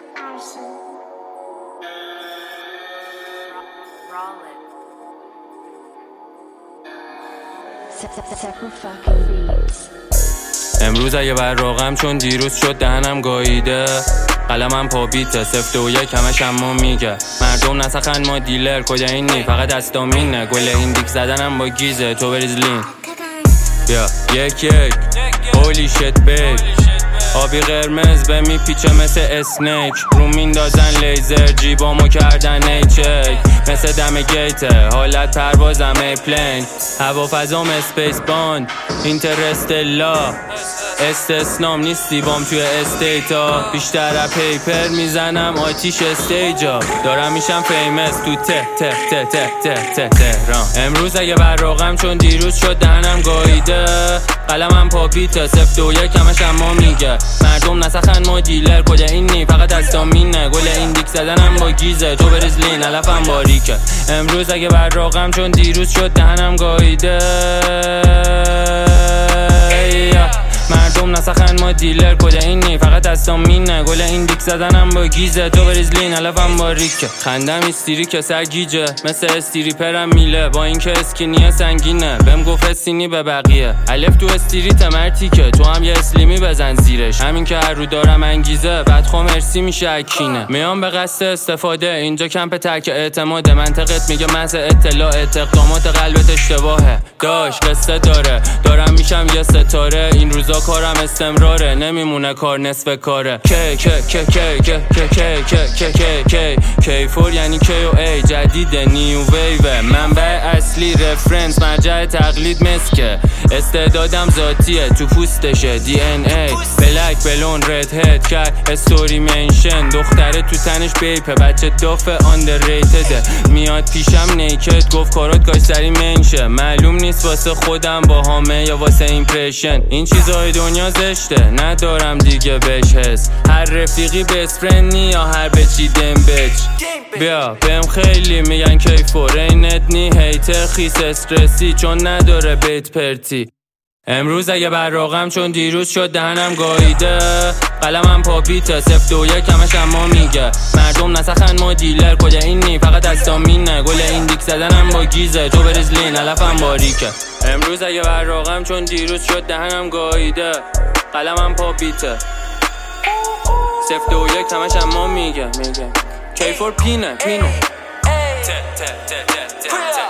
امروز اگه براقم چون دیروز شد دهنم گاییده، قلمم پا بیته 0 2 1 همش اما میگه مردم نسخن ما دیلر کجا اینی فقط دستامینه گل این دیک زدنم با گیزه تو بریز لین بیا یک هولی شت بیب آبی قرمز به میپیچه مثل اسنیک رو میندازن لیزر جیبامو کردن ایچک مثل دم گیته حالت پروازم ایپلین هوافضام اسپیس باند اینترستلا استثنام نیستی بام توی استیتا بیشتر پیپر میزنم آتیش استیجا دارم میشم فیمس تو تهران امروز اگه براقم چون دیروز شد دهنم گاییده قلمم پاپیته 0 2 1 همش اما میگه مردم نسخن ما دیلر کجا اینی فقط دستامینه گل این دیک زدنم با گیزه تو بریز لین علفم باریکه امروز اگه براقم چون دیروز شد دهنم گاییده مردم نسخن ما دیلر کجا اینی فقط دستامینه گل این دیک زدنم با گیزه تو بریز لین علفم باریکه خندم استیری که سرگیجه مثل استیری پرم میله با اینکه اسکینیه سنگینه بهم گفت استینی به بقیه الف تو استریت مرتیکه تو هم یه اسلیمی بزن زیرش همین که هر رو دارم انگیزه بعد مرسی میشه اکینه میام به قصد استفاده اینجا کمپ ترک اعتماده منطقت میگه محض اطلاع اقدامات قلبت اشتباهه داش قصه دارم میشم یه ستاره این روزا کارم استمراره نمیمونه کار نصف کاره کی فور یعنی کی و ای جدید نیو ویو منبع اصلی رفرنس مرجع تقلید مسکه استعدادم ذاتیه تو پوستشه دی ان ای بلک بلون رد هد کرد استوری منشن دختره تو تنش بیپه بچه دافه آندرریتده میاد پیشم نیکد گفت کارات کاش سری منشه معلوم نیست واسه خودم با همه یا واسه ایمپرشن این چیزای دنیا زشته ندارم دیگه بهش حس هر رفیقی بست فرند یا هر بچیدم بچ بیا بهم خیلی میگن کیفور اینت نی هیتر خیس استرسی چون نداره بیت پرتی امروز اگه براقم چون دیروز شد دهنم گاییده قلمم پاپیته 0 2 1 همش اما میگه مردم نسخن ما دیلر کجا اینی فقط دستامینه گل این دیک زدنم با گیزه تو بریز لین علفم باریکه امروز اگه براقم چون دیروز شد دهنم گاییده قلمم پاپیته 0 2 1 همش اما میگه کیفور پینه